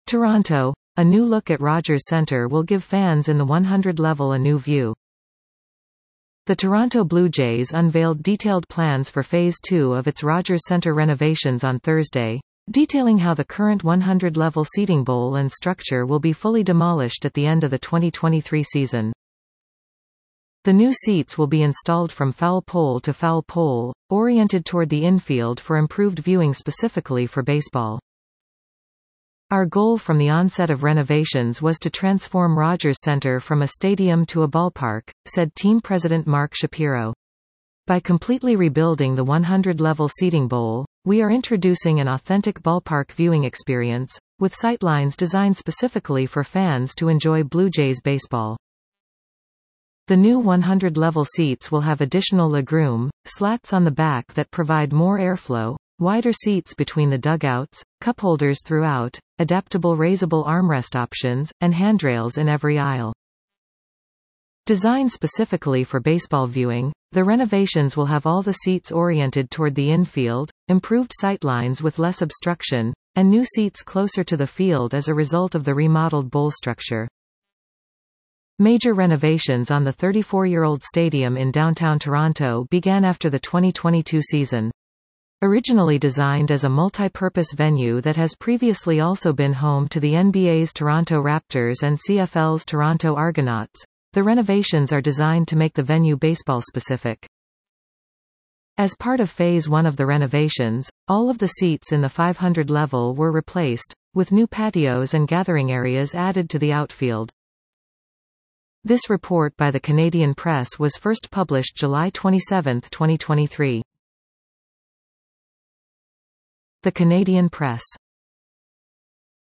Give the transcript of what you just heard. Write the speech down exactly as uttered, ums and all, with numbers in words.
Toronto. A new look at Rogers Centre will give fans in the one hundred level a new view. The Toronto Blue Jays unveiled detailed plans for Phase two of its Rogers Centre renovations on Thursday, detailing how the current one hundred level seating bowl and structure will be fully demolished at the end of the twenty twenty-three season. The new seats will be installed from foul pole to foul pole, oriented toward the infield for improved viewing specifically for baseball. Our goal from the onset of renovations was to transform Rogers Centre from a stadium to a ballpark, said team president Mark Shapiro. By completely rebuilding the one hundred level seating bowl, we are introducing an authentic ballpark viewing experience, with sightlines designed specifically for fans to enjoy Blue Jays baseball. The new one hundred level seats will have additional legroom, slats on the back that provide more airflow, wider seats between the dugouts, cupholders throughout, adaptable raisable armrest options, and handrails in every aisle. Designed specifically for baseball viewing, the renovations will have all the seats oriented toward the infield, improved sightlines with less obstruction, and new seats closer to the field as a result of the remodeled bowl structure. Major renovations on the thirty-four-year-old stadium in downtown Toronto began after the twenty twenty-two season. Originally designed as a multi-purpose venue that has previously also been home to the N B A's Toronto Raptors and C F L's Toronto Argonauts, the renovations are designed to make the venue baseball-specific. As part of Phase one of the renovations, all of the seats in the five hundred level were replaced, with new patios and gathering areas added to the outfield. This report by the Canadian Press was first published July twenty-seventh, twenty twenty-three. The Canadian Press.